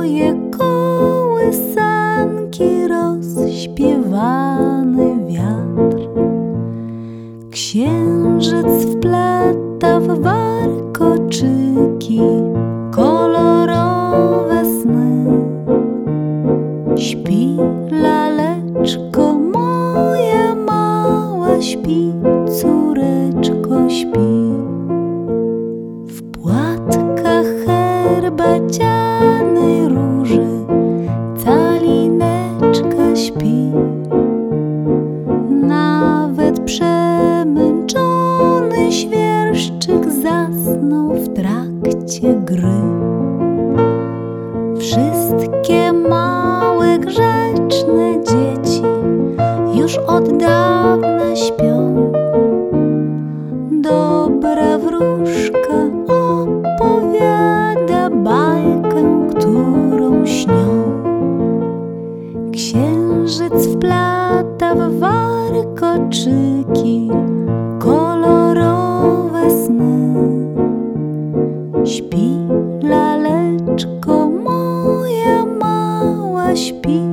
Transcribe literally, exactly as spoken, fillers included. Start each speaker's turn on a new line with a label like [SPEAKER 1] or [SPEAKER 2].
[SPEAKER 1] moje kołysanki, rozśpiewany wiatr. Księżyc wplata w warkoczyki kolorowe sny. Śpi, laleczko moja mała, śpi, córeczko, śpi. W płatkach herbacianej róży calineczka śpi. Nawet przemęczony świerszczyk zasnął w trakcie gry. Wszystkie małe, grzeczne dzieci już od dawna śpią. Dobra wróżka opowiada bajkę, którą śnią. Księżyc wplata w warkoczyki kolorowe sny. Śpi, laleczko moja mała, śpi.